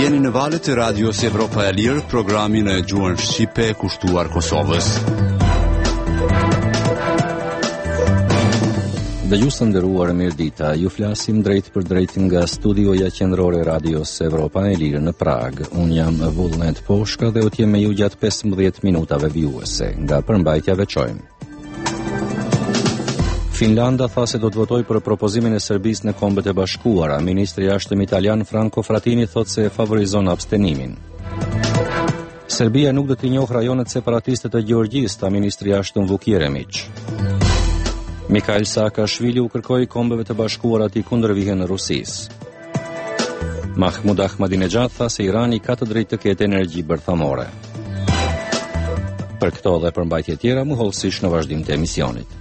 Jeni në valët e Radios Evropa e Lirë, programin e gjuhën shqipe kushtuar Kosovës. Dëgjues të nderuar, mirëdita. Ju flasim drejt për drejt nga studioja qendrore e Radios Evropa e Lirë në Prag. Unë jam Vullnet Poshka dhe u të jem me ju gjatë 15 minutave vjuese. Nga përmbajtja veçojmë. Finlanda tha se do të votojë për propozimin e Serbisë në Kombet e Bashkuara. Ministri i Jashtëm italian Franco Frattini thotë se favorizon abstenimin. Serbia nuk do të njohë rajonet separatiste të Gjeorgjisë, tha ministri i Jashtëm Vuk Jeremić. Mikhail Saakashvili u kërkoi Kombeve të Bashkuara të kundërvihen Rusisë. Mahmud Ahmadinejad tha se Irani ka të drejtë të ketë energji bërthamore. Për këto dhe përmbajtje tjera, mohollësisht në vazhdim të emisionit.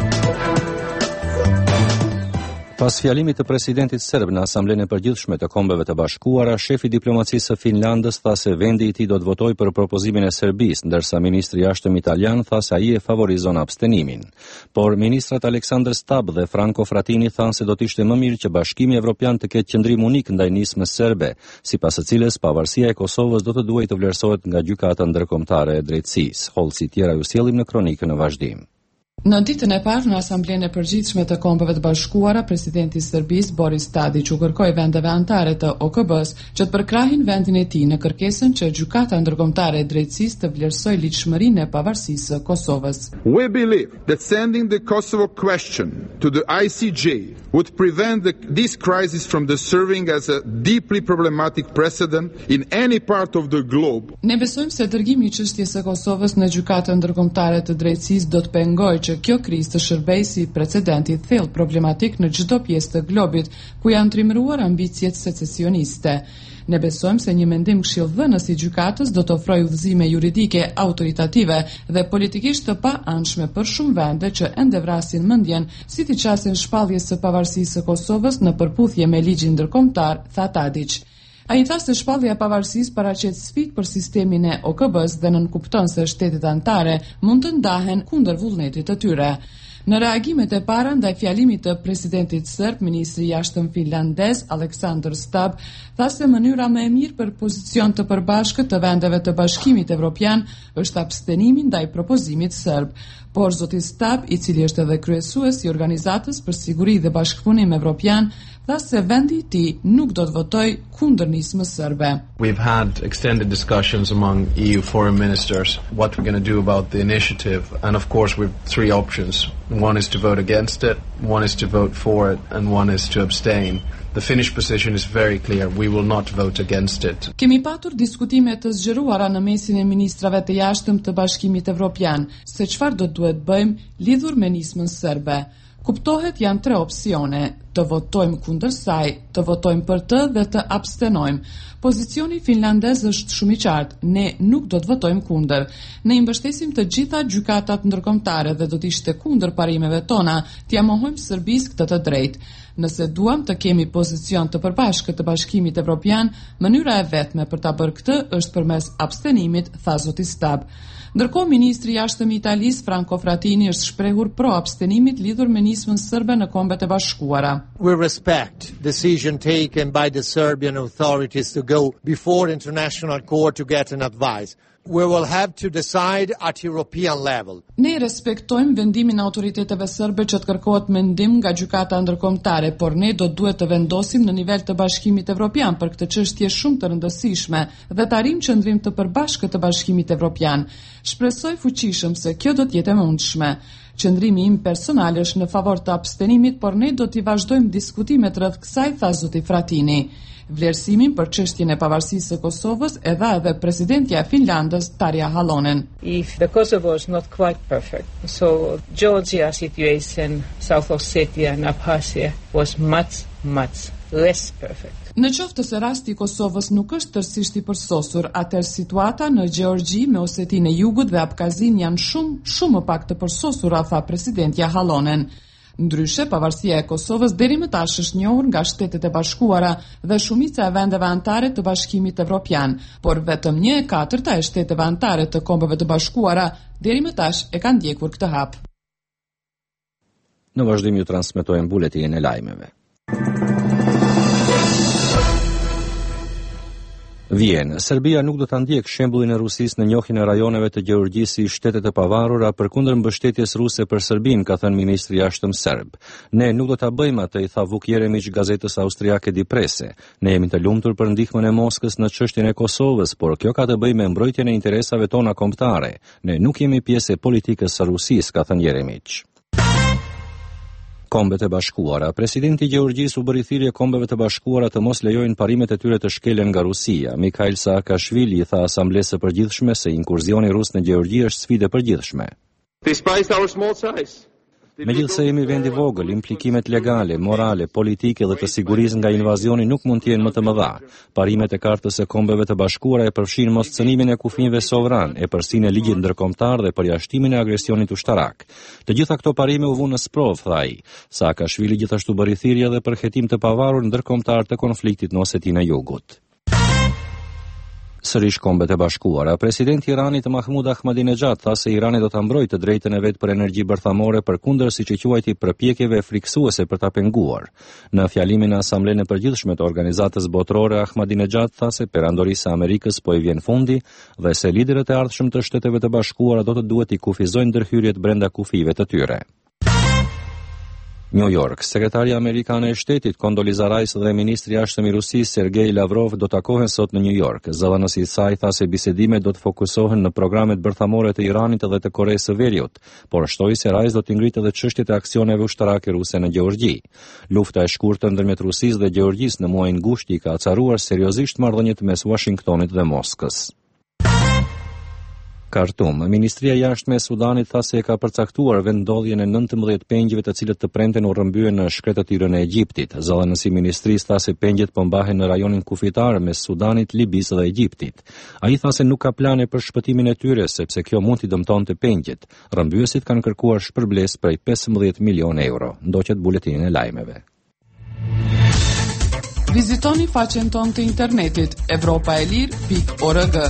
Pas fjalimit të presidentit serb në Asamblenë e Përgjithshme të Kombeve të Bashkuara, shefi i diplomacisë së Finlandës tha se vendi i tij do të votojë për propozimin e Serbisë, ndërsa ministri i Jashtëm italian tha se ai e favorizon abstenimin. Por ministrat Aleksandar Stab dhe Franco Frattini thanë se do të ishte më mirë që Bashkimi Evropian të ketë qëndrim unik ndaj nismës serbe, sipas së cilës pavarësia e Kosovës do të duhej të vlerësohet nga gjykata ndërkombëtare e drejtësisë. Hollësi tjera ju sjellim në kronikën në vazhdim. Në ditën e parë në Asamblenë e Përgjithshme të Kombeve të Bashkuara, presidenti i Serbisë Boris Tadić u kërkoi vendeve anëtare të OKB-s që të përkrahin vendin e tij në kërkesën që gjykata ndërkombëtare e drejtësisë të vlerësojë ligjshmërinë e pavarësisë së Kosovës. We believe that sending the Kosovo question to the ICJ would prevent this crisis from serving as a deeply problematic precedent in any part of the globe. Ne besojmë se dërgimi i çështjes së Kosovës në gjykatën ndërkombëtare të drejtësisë do të pengojë që kjo krizë të shërbejë si precedenti thellë problematik në çdo pjesë të globit ku janë trimëruar ambicjet secesioniste. Ne besojmë se një mendim këshillvënës i gjykatës do të ofrojë udhëzime juridike autoritative dhe politikisht të paanshme për shumë vende që ende vrasin mendjen si t'i qasin shpalljes së pavarësisë së Kosovës në përputhje me ligjin ndërkombëtar, tha Tadić. Ai tha se shpallja e pavarësisë paraqet sfidë për sistemin e OKB-s dhe nënkupton se shtetet anëtare mund të ndahen kundër vullnetit të tyre. Në reagimet e para ndaj fjalimit të presidentit serb, ministri i jashtëm finlandez Aleksandar Stab tha se mënyra më e mirë për pozicion të përbashkët të vendeve të Bashkimit Evropian është abstenimi ndaj propozimit serb. Por zoti Stab, i cili është edhe kryesues i Organizatës për Siguri dhe Bashkëpunim Evropian, tha se vendi i tij nuk do të votojë kundër nismës serbe. We've had extended discussions among EU foreign ministers what we're going to do about the initiative, and of course we've three options. One is to vote against it, one is to vote for it, and one is to abstain. The Finnish position is very clear. We will not vote against it. Kemi patur diskutime të zgjeruara në mesin e ministrave të jashtëm të Bashkimit Evropian se çfarë do duhet bëjmë lidhur me nismën serbe. Kuptohet janë tre opsione: të votojmë kundër saj, të votojmë për të dhe të abstenojmë. Pozicioni finlandez është shumë i qartë, ne nuk do të votojmë kundër. Ne i mbështesim të gjitha gjykatat ndërkombëtare dhe do të ishte kundër parimeve tona t'ia mohojmë Serbisë këtë të drejtë. Nëse duam të kemi pozicion të përbashkët të Bashkimit Evropian, mënyra e vetme për ta bërë këtë është përmes abstenimit, tha zoti Stab. Ndërkohë, ministri i jashtëm i Italisë Franco Frattini është shprehur pro abstenimit lidhur me nismën serbe në Kombet e Bashkuara. We respect decision taken by the Serbian authorities to go before international court to get an advice. We will have to decide at European level. Ne respektojmë vendimin e autoriteteve serbe që të kërkohet mendim nga gjykata ndërkombëtare, por ne do duhet të vendosim në nivel të Bashkimit Evropian për këtë çështje shumë të rëndësishme dhe të arrijmë qëndrim të përbashkët të Bashkimit Evropian. Shpresoj fuqishëm se kjo do të jetë e mundshme. Qëndrimi im personal është në favor të abstenimit, por ne do t'i vazhdojmë diskutimet rreth kësaj, tha zoti Frattini. Vlerësimin për çështjen e pavarësisë së Kosovës e dha edhe presidentja e Finlandës Tarja Halonen. If the Kosovo is not quite perfect, so Georgia situation, South Ossetia and Abkhazia was much less perfect. Në qoftë se rasti i Kosovës nuk është tërësisht i përsosur, atëherë situata në Gjeorgji me Osetinë e Jugut dhe Abkhazinë janë shumë më pak të përsosura, tha presidentja Halonen. Ndryshe, pavarësia e Kosovës deri më tash është njohur nga Shtetet e Bashkuara dhe shumica e vendeve anëtare të Bashkimit Evropian, por vetëm 1/4 e shteteve anëtare të Kombeve të Bashkuara deri më tash e kanë ndjekur këtë hap. Në vazhdim ju transmetojmë buletinin e lajmeve. Vjen, Serbia nuk do ta ndjek shembullin e Rusisë në njohjen e rajoneve të Gjeorgjisë si shtetet e pavarura përkundër mbështetjes ruse për Serbinë, ka thënë ministri i jashtëm serb. Ne nuk do ta bëjmë atë, i tha Vuk Jeremić gazetës austriake Die Presse. Ne jemi të lumtur për ndihmën e Moskës në çështjen e Kosovës, por kjo ka të bëjë me mbrojtjen e interesave tona kombëtare. Ne nuk jemi pjesë e politikës së Rusisë, ka thënë Jeremić. Kombet e Bashkuara. Presidenti i Gjeorgjisë u bëri thirrje Kombeve të Bashkuara të mos lejojnë parimet e tyre të shkelen nga Rusia. Mikhail Saakashvili i tha Asamblesë së Përgjithshme se inkurzioni rus në Gjeorgji është sfidë e përgjithshme. Despite our small size, Megjithse jemi vend i vogël, implikimet legale, morale, politike dhe të sigurisë nga invazioni nuk mund të jenë më të mëdha. Parimet e Kartës së Kombeve të Bashkuara e përfshin moscënimin e kufive sovran, e përsinë e ligjit ndërkombëtar dhe përjashtimin e agresionit ushtarak. Të gjitha këto parime u vunë në sprov, tha ai. Saakashvili gjithashtu bëri thirrje edhe për hetim të pavarur ndërkombëtar të konfliktit në Osetinë e Jugut. Sërish Kombet e Bashkuara. Presidenti i Iranit Mahmud Ahmadinejad tha se Irani do ta mbrojë të drejtën e vet për energji bërthamore përkundër, siç e quajti, përpjekjeve friksuese për ta penguar. Në fjalimin në Asamblenë e Përgjithshme të Organizatës Botërore, Ahmadinejad tha se perandorisë e Amerikës po i vjen fundi dhe se liderët e ardhshëm të Shteteve të Bashkuara do të duhet i kufizojnë ndërhyrjet brenda kufive të tyre. New York. Sekretari amerikane e shtetit Condoleezza Rice dhe ministri i jashtëm i Rusisë Sergej Lavrov do takohen sot në New York. Zëdhënësi i saj tha se bisedimet do të fokusohen në programet bërthamore të Iranit dhe të Koreas së Veriut, por shtoi se Rice do të ngritë edhe çështjet e aksioneve ushtarake ruse në Gjeorgji. Lufta e shkurtër ndërmjet Rusisë dhe Gjeorgjisë në muajin gushti ka acaruar seriozisht marrëdhëniet mes Washingtonit dhe Moskës. Kartum. Ministria e Jashtme e Sudanit tha se e ka përcaktuar vendodhjen e 19 pengjëve të cilët të premten u rrëmbyen në shkretëtirën e Egjiptit. Zëdhënësi i ministrisë tha se pengjet po mbahen në rajonin kufitar mes Sudanit, Libisë dhe Egjiptit. Ai tha se nuk ka plane për shpëtimin e tyre sepse kjo mund t'i dëmtonte pengjet. Rrëmbyesit kanë kërkuar shpërblesë prej 15 milionë euro. Ndoqet buletinin e lajmeve. Vizitoni faqen tonë të internetit evropaelir.org.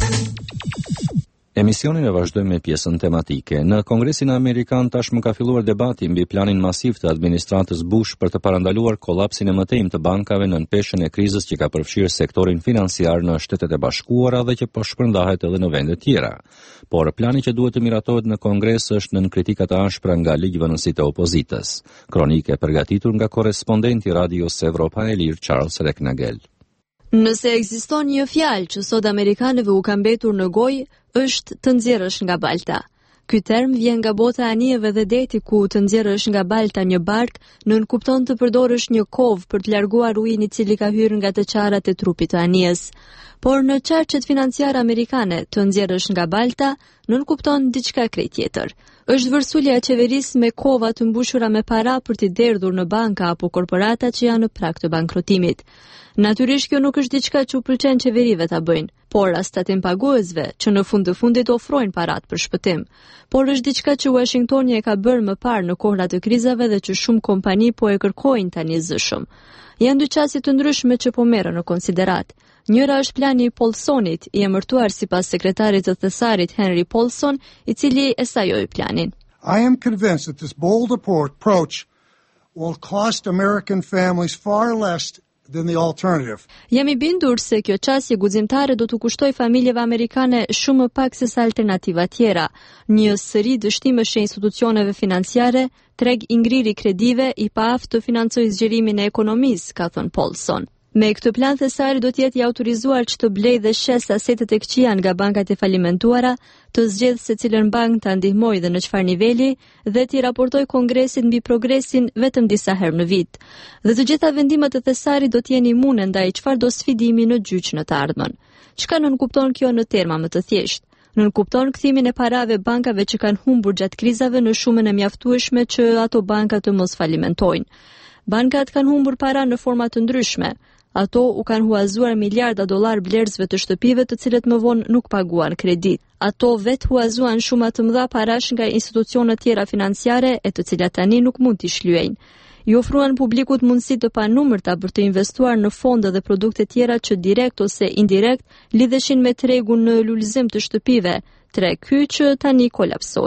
Emisionin e vazhdojmë me pjesën tematike. Në Kongresin Amerikan tashmë ka filluar debati mbi planin masiv të administratës Bush për të parandaluar kolapsin e mëtejmë të bankave në peshën e krizës që ka përfshirë sektorin financiar në Shtetet e Bashkuara dhe që po shpërndahet edhe në vende tjera. Por plani që duhet të miratohet në Kongres është nën kritika të ashpra nga ligjvënësit e opozitës. Kronikë e përgatitur nga korrespondenti Radios Evropa e Lirë Charles Reknagel. Nëse ekziston një fjalë që sot amerikanëve u ka mbetur në gojë, është të nxjerrësh nga balta. Ky term vjen nga bota e anijeve dhe deti, ku të nxjerrësh nga balta një bark nënkupton të përdorësh një kovë për të larguar ujin i cili ka hyrë nga të qarat e trupit të anijes. Por në qarqet financiare amerikane, të nxjerrësh nga balta nënkupton diçka krejt tjetër. Është vërsulja e qeverisë me kova të mbushura me para për t'i derdhur në banka apo korporata që janë në prag të bankrotimit. Natyrisht kjo nuk është diçka që u pëlqen qeverive ta bëjnë, por as tatim paguesve që në fund të fundit ofrojnë parat për shpëtim. Por është diçka që Washingtoni e ka bërë më parë në kohrat të krizave dhe që shumë kompani po e kërkojnë tani zëshëm. Janë dy çështje të ndryshme që po merren në konsiderat. Njëra është plani i Paulsonit, i emërtuar sipas sekretarit të Thesarit Henry Paulson, i cili e sajoi planin. I am convinced that this bold approach will cost American families far less than the alternative. Jam i bindur se kjo çështje guximtare do të kushtoj familjeve amerikane shumë më pak se sa alternativa tjera. Një sëri dështimesh e institucioneve financiare, treg i ngrirë kredive i paaftë të financojë zgjerimin e ekonomisë, ka thënë Paulson. Me këtë plan Thesari do të jetë i autorizuar që të blejë dhe shes asetet e këqija nga bankat e falimentuara, të zgjedhë se cilën bank ta ndihmojë dhe në çfarë niveli dhe t'i raportojë Kongresit mbi progresin vetëm disa herë në vit. Dhe të gjitha vendimet e Thesarit do të jenë imune ndaj çfarëdo sfidimi në gjyq në të ardhmen. Çka nënkupton kjo në terma më të thjeshtë? Nënkupton kthimin e parave bankave që kanë humbur gjatë krizave në shumën e mjaftueshme që ato banka të mos falimentojnë. Bankat kanë humbur para në forma të ndryshme. Ato u kanë huazuar miliarda dollar blerësve të shtëpive të cilët më vonë nuk paguan kredit. Ato vetë huazuan shumë të mëdha parash nga institucione tjera financiare e të cilat tani nuk mund t'i shlyejnë. I ofruan publikut mundësi të panumërta për të investuar në fonde dhe produkte tjera që direkt ose indirekt lidheshin me tregun në lulëzim të shtëpive, treg ky që tani kolapsoi.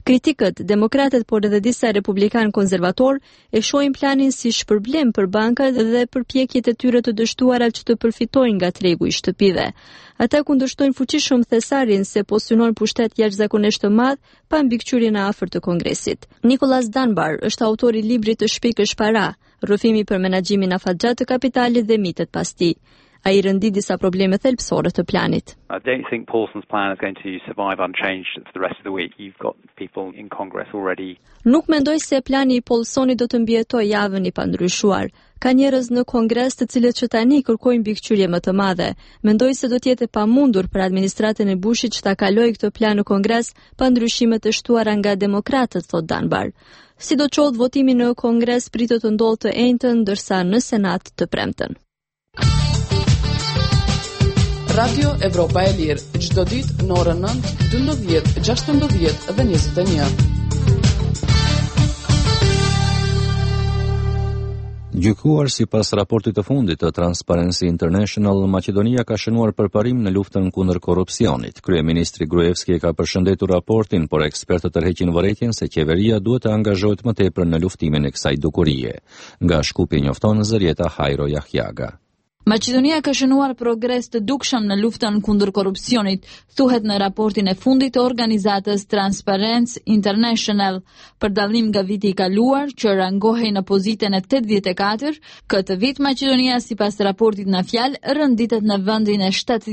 Kritikët, demokratët por edhe disa republikanë konservator e shohin planin si shpërblim për bankat dhe përpjekjet e tyre të dështuara që të përfitojnë nga tregu i shtëpive. Ata kundërshtojnë fuqishëm thesarin se posënojnë pushtet jashtëzakonisht të madh pa mbikëqyrjen e afërt të Kongresit. Nicholas Dunbar është autori i librit Të shpikësh para, rrëfimi për menaxhimin afatgjat të kapitalit dhe mitet pas tij. Ai rëndi disa probleme thelbësore të planit. I don't think Paulson's plan is going to survive unchanged for the rest of the week. You've got people in Congress already. Nuk mendoj se plani i Paulsonit do të mbijetojë javën i pandryshuar. Ka njerëz në Kongres të cilët që tani kërkojnë mbikëqyrje më të madhe. Mendoj se do të jetë e pamundur për administratën e Bushit që ta kalojë këtë plan në Kongres pa ndryshime të shtuara nga demokratët, thot Dunbar. Sidoqoftë, votimi në Kongres pritet të ndodhë të enjtën, ndërsa në Senat të premten. Radio Evropa e Lirë, çdo ditë në orën 9, 12, 16 dhe 21. Gjykuar sipas raportit të fundit të Transparency International, Maqedonia ka shënuar përparim në luftën kundër korrupsionit. Kryeministri Gruevski ka përshëndetur raportin, por ekspertët tërheqin vërejtjen se qeveria duhet të angazhohet më tepër në luftimin e kësaj dukurie. Nga Shkupi njofton Zërieta Hajro Jahjaga. Maqedonia ka shënuar progres të dukshëm në luftën kundër korrupsionit, thuhet në raportin e fundit të organizatës Transparency International. Për dallim nga viti i kaluar, që rangohej në pozitën e 84, këtë vit Maqedonia sipas raportit në fjalë rënditet në vendin e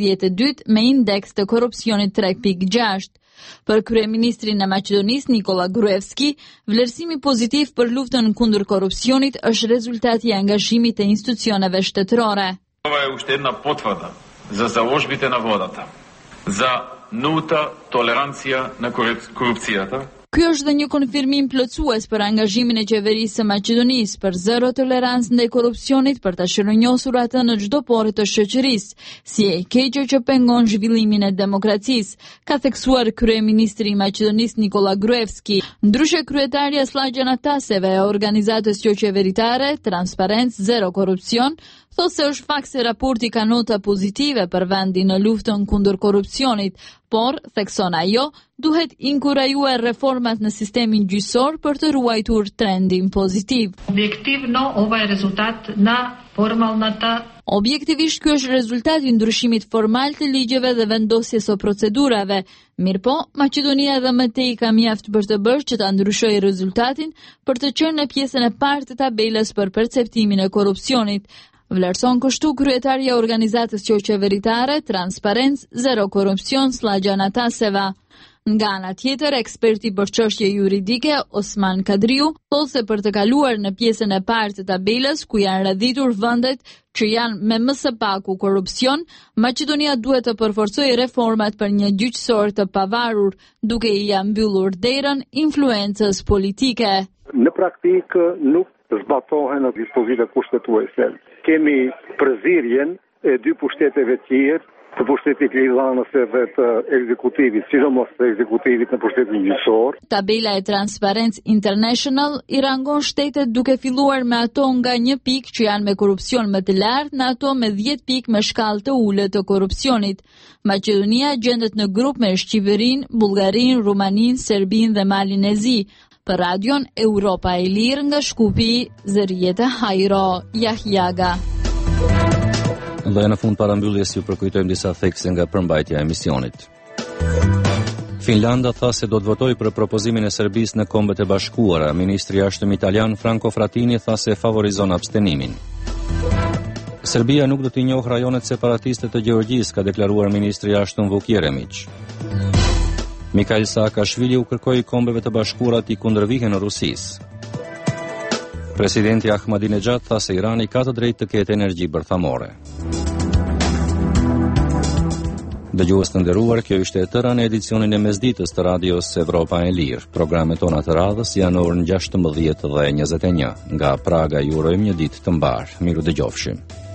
72 me indeks të korrupsionit 3.6. Për kryeministrin e Maqedonisë Nikola Gruevski, vlerësimi pozitiv për luftën kundër korrupsionit është rezultati i angazhimit të institucioneve shtetërore. Ова е уште една потврда за заложбите на владата, за нулта толеранција на корупцијата. Ky është dhe një konfirmim plotësues për angazhimin e qeverisë së Maqedonisë për zero tolerancë ndaj korrupsionit, për ta shëronjosur atë në çdo pore të shoqërisë, si e keqe që pengon zhvillimin e demokracisë, ka theksuar kryeministri i Maqedonisë Nikola Gruevski. Ndryshe, kryetaria Slagjana Taseve e organizatës jo qeveritare Transparencë Zero Korrupsion thotë se është fakt se raporti ka nota pozitive për vendin në luftën kundër korrupsionit, por, thekson ajo, duhet inkurajuar reformat në sistemin gjyqësor për të ruajtur trendin pozitiv. Objektivno, ovaj je rezultat na formalната. Objektivisht, ky është rezultati i ndryshimit formal të ligjeve dhe vendosjes së procedurave. Mirpo, Maqedonia edhe më tej ka mjaft për të bërë që ta ndryshojë rezultatin për të qenë në pjesën e parë të tabelës për perceptimin e korrupsionit. Vlerëson kështu kryetaria e organizatës jo qeveritare Transparencë Zero Korrupsion Slagjana Taseva. Nga ana tjetër, eksperti për çështje juridike Osman Kadriu thotë se për të kaluar në pjesën e parë të tabelës ku janë radhitur vendet që janë me më së paku korrupsion, Maqedonia duhet të përforcojë reformat për një gjyqësor të pavarur, duke i mbyllur derën influencës politike. Në praktikë nuk zbatohen dispozitat kushtetuese. Kemi përzirjen e dy pushteteve tjerë, të pushtetit ligjëdhënëse dhe të ekzekutivit, sidomos të ekzekutivit në pushtetin gjyqësor. Tabela e Transparency International i rangon shtetet duke filluar me ato nga 1 pikë që janë me korrupsion më të lartë në ato me 10 pikë me shkallë të ulët të korrupsionit. Maqedonia gjendet në grup me Shqipërinë, Bullgarinë, Rumaninë, Serbinë dhe Malinezi. Për radion Europa e Lirë nga Shkupi, Zërieta Hajro Jahjaga. Dhe në fund parambylljes ju përkujtojmë disa thekse nga përmbajtja e emisionit. Finlanda tha se do të votojë për propozimin e Serbisë në Kombet e Bashkuara. Ministri i Jashtëm italian Franco Frattini tha se favorizon abstenimin. Serbia nuk do t'i njohë rajonet separatiste të Gjeorgjisë, ka deklaruar ministri i Jashtëm Vuk Jeremić. Mikhail Saakashvili u kërkoi Kombeve të Bashkuara t'i kundërvihen Rusisë. Presidenti Ahmadinejad tha se Irani ka të drejtë të ketë energji bërthamore. Dëgjues të nderuar, kjo ishte e tëra në edicionin e mesditës të radios Evropa e Lirë. Programet tona të radhës janë orën 16 dhe 21. Nga Praga ju urojmë një ditë të mbarë. Miru dëgjofshim.